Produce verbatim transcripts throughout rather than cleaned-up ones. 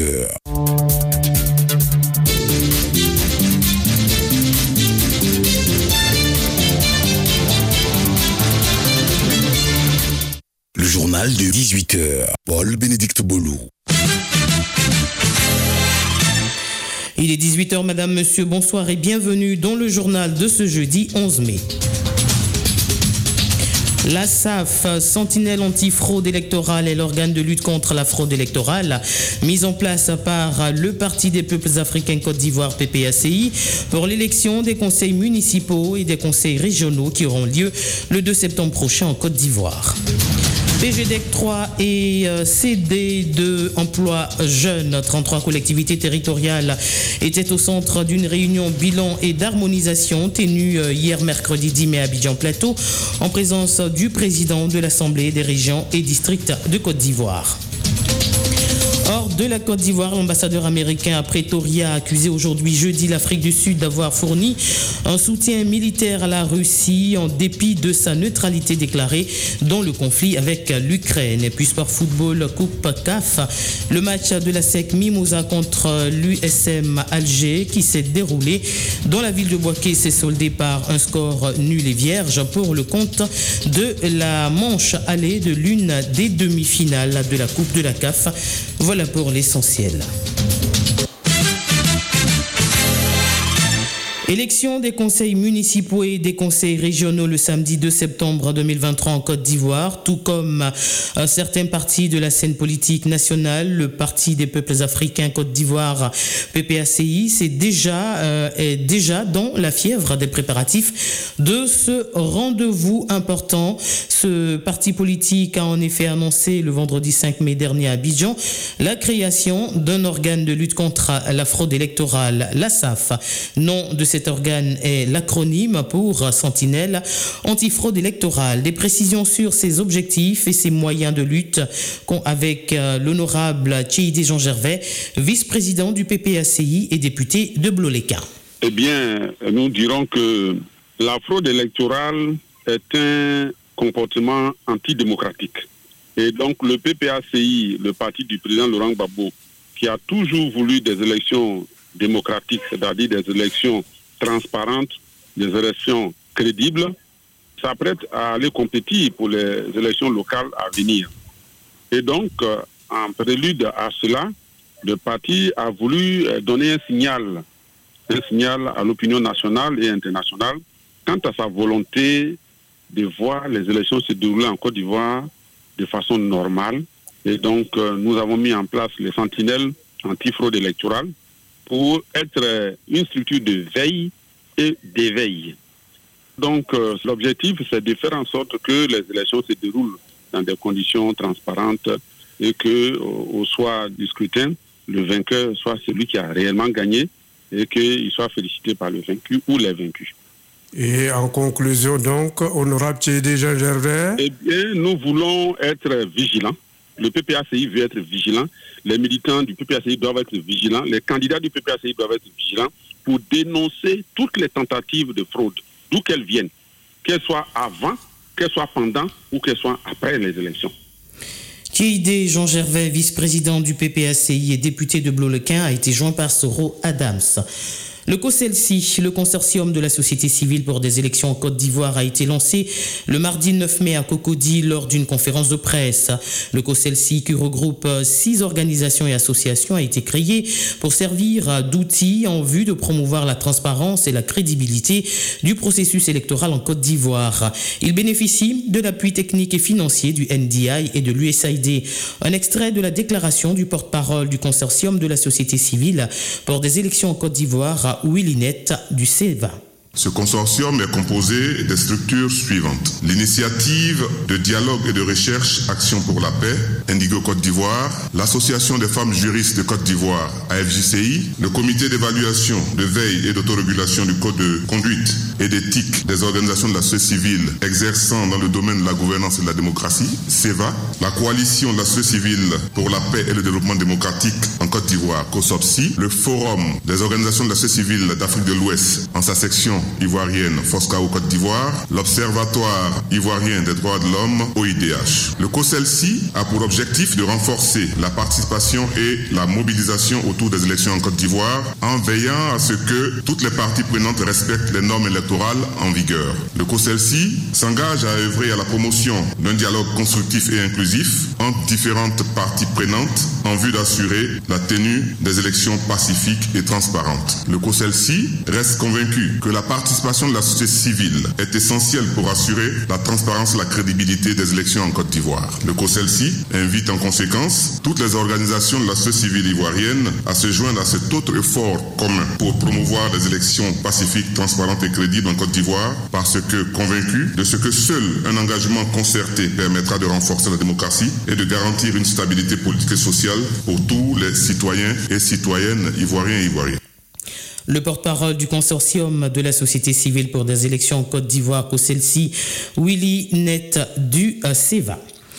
heures. Le journal de dix-huit heures. Paul-Bénédicte Bolou. Il est dix-huit heures, madame, monsieur, bonsoir et bienvenue dans le journal de ce jeudi onze mai. La S A F, Sentinelle anti-fraude électorale, est l'organe de lutte contre la fraude électorale mise en place par le Parti des peuples africains Côte d'Ivoire P P A C I pour l'élection des conseils municipaux et des conseils régionaux qui auront lieu le deux septembre prochain en Côte d'Ivoire. P G D E C trois et C D deux Emploi Jeunes, trente-trois collectivités territoriales, étaient au centre d'une réunion bilan et d'harmonisation tenue hier mercredi dix mai à Abidjan Plateau en présence du président de l'Assemblée des régions et districts de Côte d'Ivoire. Hors de la Côte d'Ivoire, l'ambassadeur américain à Pretoria a accusé aujourd'hui jeudi l'Afrique du Sud d'avoir fourni un soutien militaire à la Russie en dépit de sa neutralité déclarée dans le conflit avec l'Ukraine. Et puis sport football, Coupe C A F, le match de la S E C Mimosa contre l'U S M Alger qui s'est déroulé dans la ville de Bouaké s'est soldé par un score nul et vierge pour le compte de la manche allée de l'une des demi-finales de la Coupe de la C A F. Voilà pour l'essentiel. Élection des conseils municipaux et des conseils régionaux le samedi deux septembre deux mille vingt-trois en Côte d'Ivoire, tout comme euh, certains partis de la scène politique nationale. Le Parti des peuples africains Côte d'Ivoire, P P A C I, c'est déjà, euh, est déjà dans la fièvre des préparatifs de ce rendez-vous important. Ce parti politique a en effet annoncé le vendredi cinq mai dernier à Abidjan la création d'un organe de lutte contre la fraude électorale, la S A F. Nom de cet organe est l'acronyme pour Sentinelle anti-fraude électorale. Des précisions sur ses objectifs et ses moyens de lutte avec l'honorable Tchéidé Jean Gervais, vice-président du P P A C I et député de Bloléka. Eh bien, nous dirons que la fraude électorale est un comportement antidémocratique. Et donc le P P A C I, le parti du président Laurent Gbagbo, qui a toujours voulu des élections démocratiques, c'est-à-dire des élections transparentes, des élections crédibles, s'apprête à aller compétir pour les élections locales à venir. Et donc, en prélude à cela, le parti a voulu donner un signal, un signal à l'opinion nationale et internationale quant à sa volonté de voir les élections se dérouler en Côte d'Ivoire de façon normale. Et donc, nous avons mis en place les sentinelles anti-fraude électorale pour être une structure de veille et d'éveil. Donc, euh, l'objectif, c'est de faire en sorte que les élections se déroulent dans des conditions transparentes et que, au soir du scrutin, le vainqueur soit celui qui a réellement gagné et qu'il soit félicité par le vaincu ou les vaincus. Et en conclusion, donc, honorable Tchéidé Jean Gervais. Eh bien, nous voulons être vigilants. Le P P A C I veut être vigilant. Les militants du P P A C I doivent être vigilants. Les candidats du P P A C I doivent être vigilants pour dénoncer toutes les tentatives de fraude, d'où qu'elles viennent, qu'elles soient avant, qu'elles soient pendant ou qu'elles soient après les élections. Tchéidé Jean Gervais, vice-président du P P A C I et député de Bloléquin, a été joint par Soro Adams. Le COSELCI, le consortium de la société civile pour des élections en Côte d'Ivoire, a été lancé le mardi neuf mai à Cocody lors d'une conférence de presse. Le COSELCI, qui regroupe six organisations et associations, a été créé pour servir d'outil en vue de promouvoir la transparence et la crédibilité du processus électoral en Côte d'Ivoire. Il bénéficie de l'appui technique et financier du N D I et de l'U S A I D. Un extrait de la déclaration du porte-parole du consortium de la société civile pour des élections en Côte d'Ivoire, Willinette du C E V A. Ce consortium est composé des structures suivantes. L'initiative de dialogue et de recherche Action pour la paix, Indigo Côte d'Ivoire, l'Association des femmes juristes de Côte d'Ivoire, A F J C I, le comité d'évaluation, de veille et d'autorégulation du code de conduite et d'éthique des organisations de la société civile exerçant dans le domaine de la gouvernance et de la démocratie, C E V A, la coalition de la société civile pour la paix et le développement démocratique en Côte d'Ivoire, COSOPSI, le forum des organisations de la société civile d'Afrique de l'Ouest en sa section ivoirienne Foscao Côte d'Ivoire, l'Observatoire ivoirien des droits de l'homme O I D H. Le COSELSI a pour objectif de renforcer la participation et la mobilisation autour des élections en Côte d'Ivoire en veillant à ce que toutes les parties prenantes respectent les normes électorales en vigueur. Le COSELSI s'engage à œuvrer à la promotion d'un dialogue constructif et inclusif entre différentes parties prenantes en vue d'assurer la tenue des élections pacifiques et transparentes. Le COSELSI reste convaincu que la participation de la société civile est essentielle pour assurer la transparence et la crédibilité des élections en Côte d'Ivoire. Le COSELSI invite en conséquence toutes les organisations de la société civile ivoirienne à se joindre à cet autre effort commun pour promouvoir des élections pacifiques, transparentes et crédibles en Côte d'Ivoire, parce que convaincu de ce que seul un engagement concerté permettra de renforcer la démocratie et de garantir une stabilité politique et sociale pour tous les citoyens et citoyennes ivoiriens et ivoiriennes. Le porte-parole du consortium de la société civile pour des élections en Côte d'Ivoire, COSELSI, Willy Net du Seva.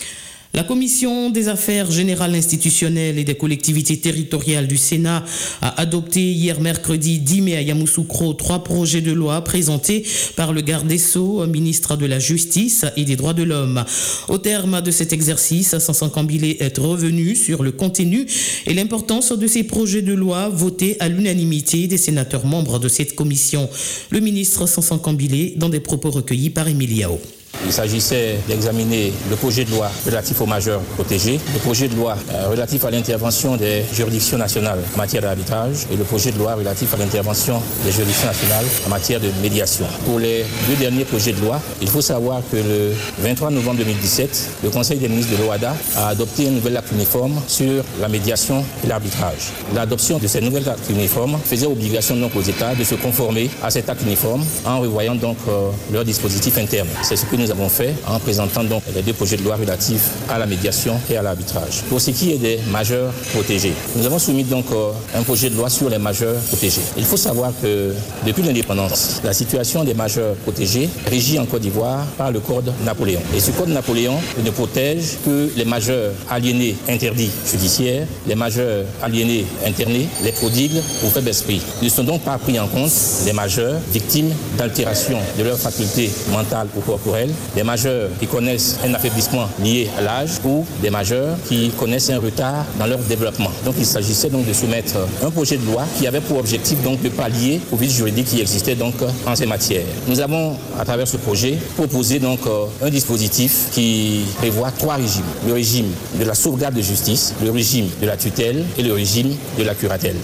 La Commission des affaires générales institutionnelles et des collectivités territoriales du Sénat a adopté hier mercredi dix mai à Yamoussoukro trois projets de loi présentés par le garde des Sceaux, ministre de la Justice et des Droits de l'Homme. Au terme de cet exercice, Sansan Kambilé est revenu sur le contenu et l'importance de ces projets de loi votés à l'unanimité des sénateurs membres de cette commission. Le ministre Sansan Kambilé dans des propos recueillis par Emiliao. Il s'agissait d'examiner le projet de loi relatif aux majeurs protégés, le projet de loi relatif à l'intervention des juridictions nationales en matière d'arbitrage et le projet de loi relatif à l'intervention des juridictions nationales en matière de médiation. Pour les deux derniers projets de loi, il faut savoir que le vingt-trois novembre deux mille dix-sept, le Conseil des ministres de l'OADA a adopté un nouvel acte uniforme sur la médiation et l'arbitrage. L'adoption de ces nouvelles actes uniformes faisait obligation donc aux États de se conformer à cet acte uniforme en revoyant donc euh, leur dispositif interne. C'est ce que nous avons fait en présentant donc les deux projets de loi relatifs à la médiation et à l'arbitrage. Pour ce qui est des majeurs protégés, nous avons soumis donc euh, un projet de loi sur les majeurs protégés. Il faut savoir que depuis l'indépendance, la situation des majeurs protégés régit en Côte d'Ivoire par le Code Napoléon. Et ce Code Napoléon ne protège que les majeurs aliénés interdits judiciaires, les majeurs aliénés internés, les prodigues ou faibles esprits. Ne sont donc pas pris en compte les majeurs victimes d'altération de leurs facultés mentales ou corporelles, des majeurs qui connaissent un affaiblissement lié à l'âge ou des majeurs qui connaissent un retard dans leur développement. Donc il s'agissait donc de soumettre un projet de loi qui avait pour objectif donc de pallier au vide juridique qui existait donc en ces matières. Nous avons à travers ce projet proposé donc un dispositif qui prévoit trois régimes. Le régime de la sauvegarde de justice, le régime de la tutelle et le régime de la curatelle.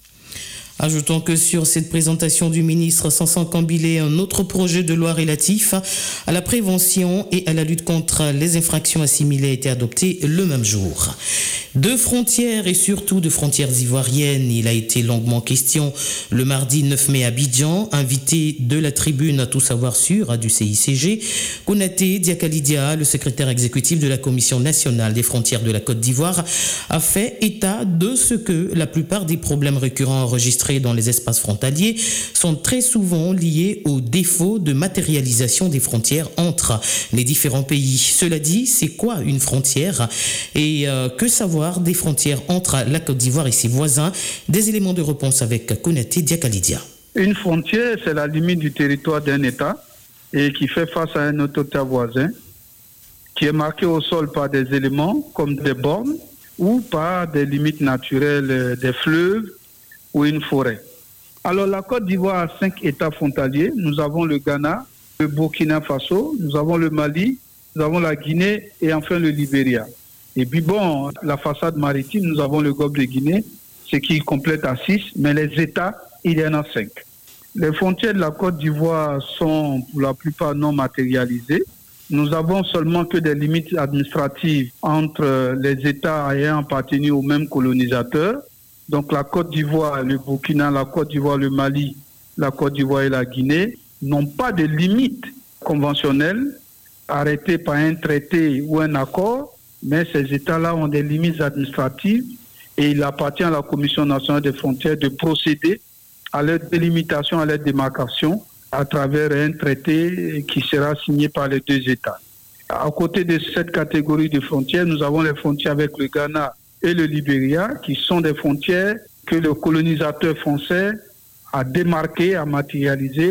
Ajoutons que sur cette présentation du ministre Sansan Kambilé, un autre projet de loi relatif à la prévention et à la lutte contre les infractions assimilées a été adopté le même jour. De frontières et surtout de frontières ivoiriennes, il a été longuement question le mardi neuf mai à Abidjan, invité de la tribune à tout savoir sur du C I C G, Konaté Diakalidia, le secrétaire exécutif de la Commission nationale des frontières de la Côte d'Ivoire, a fait état de ce que la plupart des problèmes récurrents enregistrés dans les espaces frontaliers sont très souvent liés au défaut de matérialisation des frontières entre les différents pays. Cela dit, c'est quoi une frontière et euh, que savoir des frontières entre la Côte d'Ivoire et ses voisins? Des éléments de réponse avec Konaté Diakalidia. Une frontière, c'est la limite du territoire d'un État et qui fait face à un autre État voisin, qui est marqué au sol par des éléments comme des bornes ou par des limites naturelles des fleuves ou une forêt. Alors la Côte d'Ivoire a cinq États frontaliers. Nous avons le Ghana, le Burkina Faso, nous avons le Mali, nous avons la Guinée et enfin le Libéria. Et puis bon, la façade maritime, nous avons le Golfe de Guinée, ce qui complète à six, mais les États, il y en a cinq. Les frontières de la Côte d'Ivoire sont pour la plupart non matérialisées. Nous avons seulement que des limites administratives entre les États ayant appartenu au même colonisateur. Donc la Côte d'Ivoire, le Burkina, la Côte d'Ivoire, le Mali, la Côte d'Ivoire et la Guinée n'ont pas de limites conventionnelles arrêtées par un traité ou un accord, mais ces États-là ont des limites administratives et il appartient à la Commission nationale des frontières de procéder à leur délimitation, à leur démarcation à travers un traité qui sera signé par les deux États. À côté de cette catégorie de frontières, nous avons les frontières avec le Ghana et le Libéria, qui sont des frontières que le colonisateur français a démarquées, a matérialisées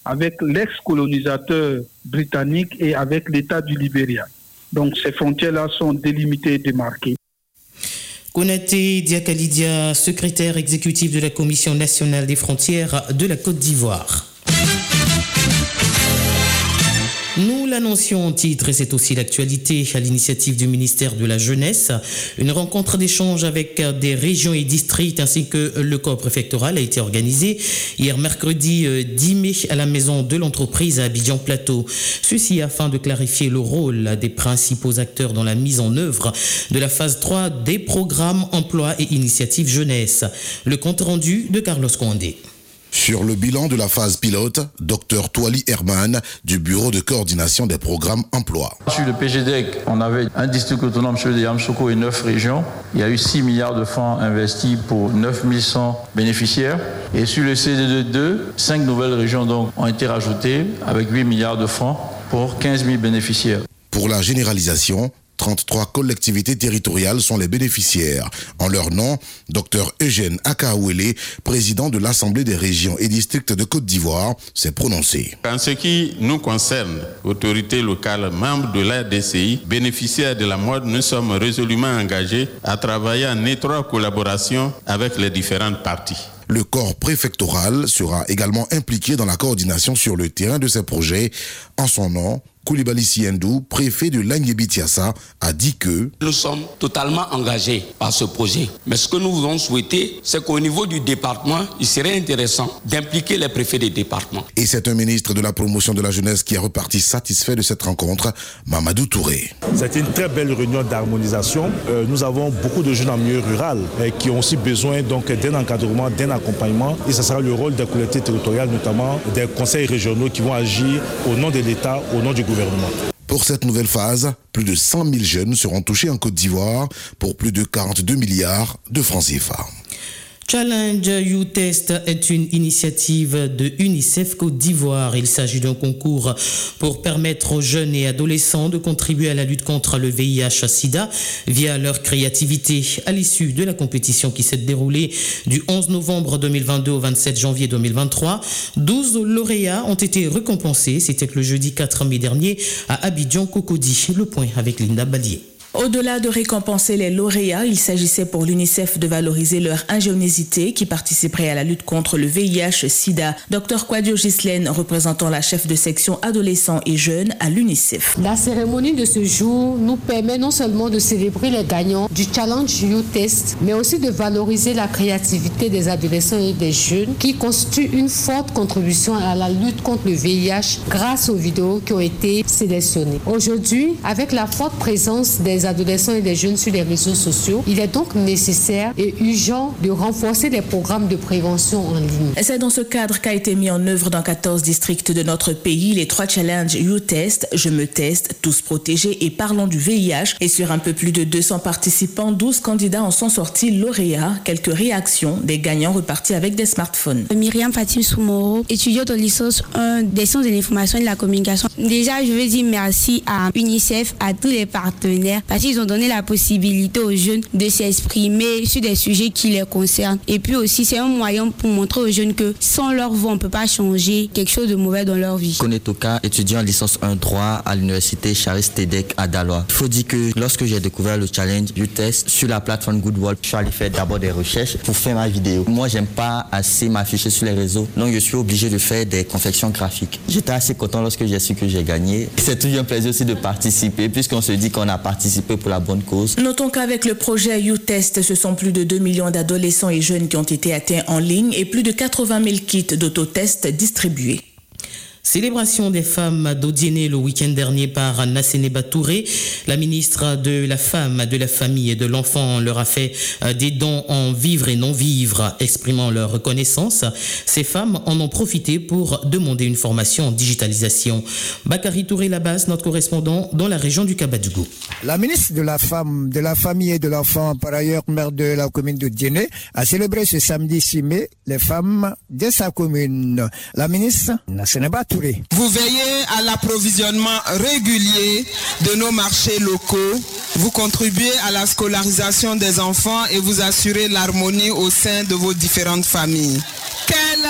avec l'ex-colonisateur britannique et avec l'État du Libéria. Donc ces frontières-là sont délimitées et démarquées. Konaté Diakalidia, secrétaire exécutif de la Commission nationale des frontières de la Côte d'Ivoire. Nous l'annoncions en titre et c'est aussi l'actualité à l'initiative du ministère de la Jeunesse. Une rencontre d'échange avec des régions et districts ainsi que le corps préfectoral a été organisée hier mercredi dix mai à la maison de l'entreprise à Abidjan Plateau. Ceci afin de clarifier le rôle des principaux acteurs dans la mise en œuvre de la phase trois des programmes emploi et initiative jeunesse. Le compte rendu de Carlos Condé. Sur le bilan de la phase pilote, Dr Touali Herman du Bureau de coordination des programmes emploi. Sur le P G D E C, on avait un district autonome sur les Yamsoko et neuf régions. Il y a eu six milliards de francs investis pour neuf mille cent bénéficiaires. Et sur le C D D deux, cinq nouvelles régions donc, ont été rajoutées avec huit milliards de francs pour quinze mille bénéficiaires. Pour la généralisation, trente-trois collectivités territoriales sont les bénéficiaires. En leur nom, Dr Eugène Akaouele, président de l'Assemblée des régions et districts de Côte d'Ivoire, s'est prononcé. En ce qui nous concerne, autorités locales, membres de l'A D C I, bénéficiaires de la mode, nous sommes résolument engagés à travailler en étroite collaboration avec les différentes parties. Le corps préfectoral sera également impliqué dans la coordination sur le terrain de ces projets. En son nom, Koulibaly Siendou, préfet de Languébi-Tiassa, a dit que nous sommes totalement engagés par ce projet. Mais ce que nous voulons souhaiter, c'est qu'au niveau du département, il serait intéressant d'impliquer les préfets des départements. Et c'est un ministre de la promotion de la jeunesse qui est reparti satisfait de cette rencontre, Mamadou Touré. C'est une très belle réunion d'harmonisation. Euh, nous avons beaucoup de jeunes en milieu rural euh, qui ont aussi besoin donc d'un encadrement, d'un accompagnement. Et ce sera le rôle des collectivités territoriales, notamment des conseils régionaux qui vont agir au nom de l'État, au nom du gouvernement. Pour cette nouvelle phase, plus de cent mille jeunes seront touchés en Côte d'Ivoire pour plus de quarante-deux milliards de francs C F A. Challenge Youth Test est une initiative de UNICEF Côte d'Ivoire. Il s'agit d'un concours pour permettre aux jeunes et adolescents de contribuer à la lutte contre le V I H sida via leur créativité. À l'issue de la compétition qui s'est déroulée du onze novembre deux mille vingt-deux au vingt-sept janvier deux mille vingt-trois, douze lauréats ont été récompensés. C'était le jeudi quatre mai dernier à Abidjan Cocody. Le point avec Linda Balier. Au-delà de récompenser les lauréats, il s'agissait pour l'UNICEF de valoriser leur ingéniosité qui participerait à la lutte contre le V I H sida. Docteur Kwadio Ghislaine, représentant la chef de section adolescents et jeunes à l'UNICEF. La cérémonie de ce jour nous permet non seulement de célébrer les gagnants du Challenge Youth Test, mais aussi de valoriser la créativité des adolescents et des jeunes qui constituent une forte contribution à la lutte contre le V I H grâce aux vidéos qui ont été sélectionnées. Aujourd'hui, avec la forte présence des adolescents et des jeunes sur les réseaux sociaux, il est donc nécessaire et urgent de renforcer les programmes de prévention en ligne. C'est dans ce cadre qu'a été mis en œuvre dans quatorze districts de notre pays les trois challenges Youth Test, Je me teste, Tous protégés et Parlons du V I H. Et sur un peu plus de deux cents participants, douze candidats en sont sortis lauréats. Quelques réactions des gagnants repartis avec des smartphones. Myriam Fatim Soumoro, étudiante en licence un des sciences de l'information et de la communication. Déjà, je veux dire merci à UNICEF, à tous les partenaires, parce qu'ils ont donné la possibilité aux jeunes de s'exprimer sur des sujets qui les concernent. Et puis aussi, c'est un moyen pour montrer aux jeunes que sans leur voix, on ne peut pas changer quelque chose de mauvais dans leur vie. Konetoka, étudiant en licence un droit à l'université Charis Tedek à Daloa. Il faut dire que lorsque j'ai découvert le challenge Youth Test sur la plateforme Goodwall, je suis allé faire d'abord des recherches pour faire ma vidéo. Moi, j'aime pas assez m'afficher sur les réseaux, donc je suis obligé de faire des confections graphiques. J'étais assez content lorsque j'ai su que j'ai gagné. C'est toujours un plaisir aussi de participer, puisqu'on se dit qu'on a participé pour la bonne cause. Notons qu'avec le projet Youth Test, ce sont plus de deux millions d'adolescents et jeunes qui ont été atteints en ligne et plus de quatre-vingt mille kits d'autotest distribués. Célébration des femmes d'Odiéné le week-end dernier par Nassénéba Touré. La ministre de la Femme, de la Famille et de l'Enfant leur a fait des dons en vivre et non-vivre, exprimant leur reconnaissance. Ces femmes en ont profité pour demander une formation en digitalisation. Bakary Touré Labas, notre correspondant dans la région du Kabadougou. La ministre de la Femme, de la Famille et de l'Enfant, par ailleurs maire de la commune d'Odiéné, a célébré ce samedi six mai les femmes de sa commune. La ministre Nassénéba Touré. Vous veillez à l'approvisionnement régulier de nos marchés locaux, vous contribuez à la scolarisation des enfants et vous assurez l'harmonie au sein de vos différentes familles. Quelle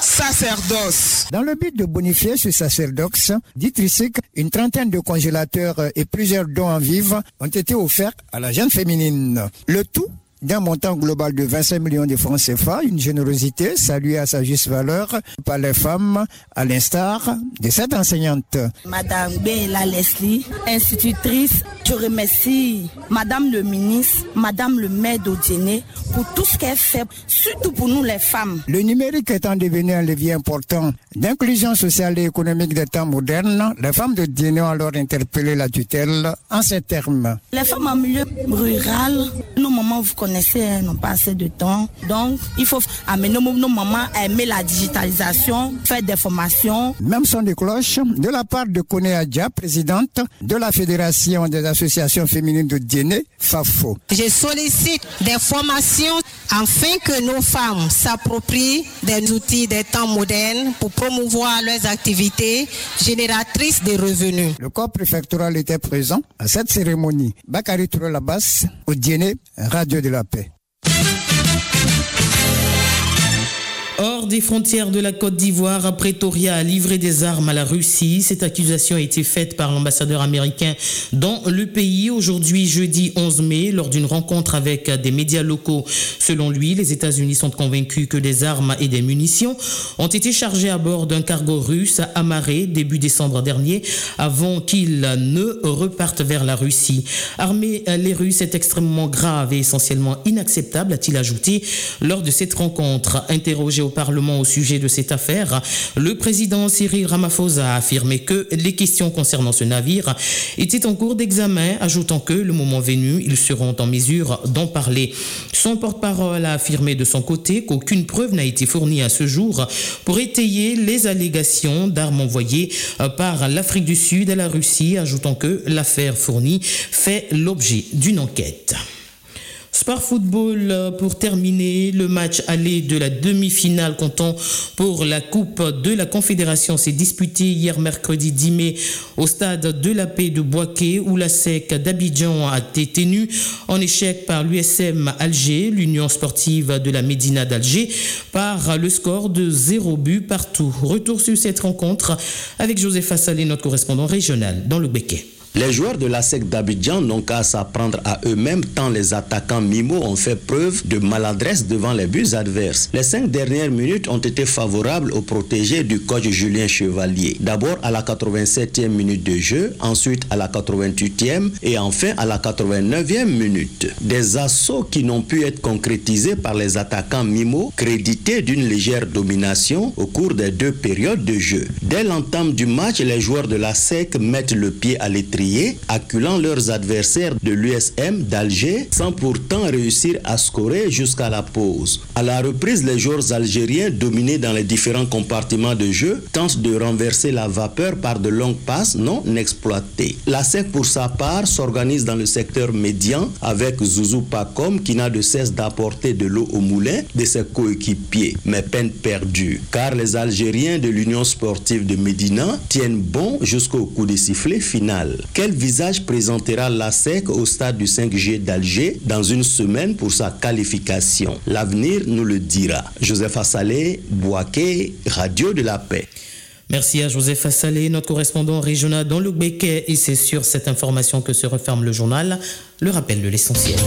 sacerdoce. Dans le but de bonifier ce sacerdoce, dit Trisic, une trentaine de congélateurs et plusieurs dons en vivres ont été offerts à la jeune féminine. Le tout d'un montant global de vingt-cinq millions de francs C F A, une générosité saluée à sa juste valeur par les femmes, à l'instar de cette enseignante. Madame Béla Leslie, institutrice, je remercie Madame le ministre, Madame le maire d'Odiéné pour tout ce qu'elle fait, surtout pour nous les femmes. Le numérique étant devenu un levier important d'inclusion sociale et économique des temps modernes, les femmes d'Odiéné ont alors interpellé la tutelle en ces termes. Les femmes en milieu rural, nos mamans, vous connaissez, n'ont pas assez de temps. Donc, il faut amener nos, nos mamans à aimer la digitalisation, faire des formations. Même son de cloche de la part de Kone Adja, présidente de la Fédération des associations féminines de Diéné, FAFO. Je sollicite des formations afin que nos femmes s'approprient des outils des temps modernes pour promouvoir leurs activités génératrices de revenus. Le corps préfectoral était présent à cette cérémonie. Bakary Touré Labas, au Diéné, Radio de la Paix. Hors des frontières de la Côte d'Ivoire, Pretoria a livré des armes à la Russie. Cette accusation a été faite par l'ambassadeur américain dans le pays aujourd'hui, jeudi onze mai, lors d'une rencontre avec des médias locaux. Selon lui, les États-Unis sont convaincus que des armes et des munitions ont été chargées à bord d'un cargo russe amarré début décembre dernier avant qu'il ne reparte vers la Russie. Armer les Russes est extrêmement grave et essentiellement inacceptable, a-t-il ajouté lors de cette rencontre. Interrogé au Parlement au sujet de cette affaire, le président Cyril Ramaphosa a affirmé que les questions concernant ce navire étaient en cours d'examen, ajoutant que le moment venu, ils seront en mesure d'en parler. Son porte-parole a affirmé de son côté qu'aucune preuve n'a été fournie à ce jour pour étayer les allégations d'armes envoyées par l'Afrique du Sud à la Russie, ajoutant que l'affaire fournie fait l'objet d'une enquête. Sport Football pour terminer, le match aller de la demi-finale comptant pour la Coupe de la Confédération s'est disputé hier mercredi dix mai au stade de la Paix de Boaké où la S E C d'Abidjan a été tenue en échec par l'U S M Alger, l'Union sportive de la Médina d'Alger, par le score de zéro but partout. Retour sur cette rencontre avec Joseph Assalé, notre correspondant régional dans le Béquet. Les joueurs de la S E C d'Abidjan n'ont qu'à s'apprendre à eux-mêmes tant les attaquants Mimo ont fait preuve de maladresse devant les buts adverses. Les cinq dernières minutes ont été favorables aux protégés du coach Julien Chevalier. D'abord à la quatre-vingt-septième minute de jeu, ensuite à la quatre-vingt-huitième et enfin à la quatre-vingt-neuvième minute. Des assauts qui n'ont pu être concrétisés par les attaquants Mimo, crédités d'une légère domination au cours des deux périodes de jeu. Dès l'entame du match, les joueurs de la S E C mettent le pied à l'étrier, acculant leurs adversaires de l'U S M d'Alger sans pourtant réussir à scorer jusqu'à la pause. À la reprise, les joueurs algériens dominés dans les différents compartiments de jeu tentent de renverser la vapeur par de longues passes non exploitées. La S E C pour sa part s'organise dans le secteur médian avec Zouzou Pacom qui n'a de cesse d'apporter de l'eau au moulin de ses coéquipiers, mais peine perdue car les Algériens de l'Union sportive de Médina tiennent bon jusqu'au coup de sifflet final. Quel visage présentera la S E C au stade du cinq G d'Alger dans une semaine pour sa qualification? L'avenir nous le dira. Joseph Assalé, Boaké, Radio de la Paix. Merci à Joseph Assalé, notre correspondant régional dans le Béquet. Et c'est sur cette information que se referme le journal. Le rappel de l'essentiel.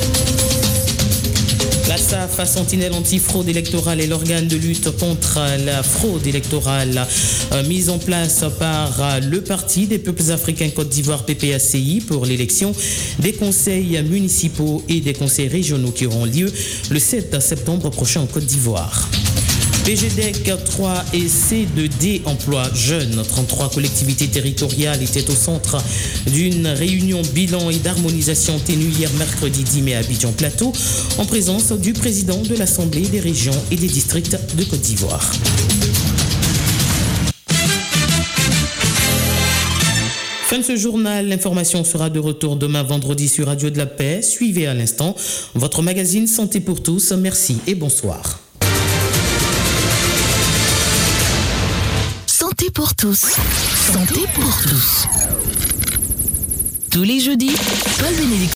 La S A F, Sentinelle antifraude électorale, est l'organe de lutte contre la fraude électorale euh, mise en place par euh, le Parti des peuples africains Côte d'Ivoire P P A C I pour l'élection des conseils municipaux et des conseils régionaux qui auront lieu le sept septembre prochain en Côte d'Ivoire. P G D E C trois et C deux D emploi jeunes. trente-trois collectivités territoriales étaient au centre d'une réunion bilan et d'harmonisation tenue hier mercredi dix mai à Abidjan Plateau en présence du président de l'Assemblée des régions et des districts de Côte d'Ivoire. Fin de ce journal, l'information sera de retour demain vendredi sur Radio de la Paix. Suivez à l'instant votre magazine Santé pour tous. Merci et bonsoir. Santé pour tous. Santé pour tous. Tous les jeudis, Paul Bénédicte.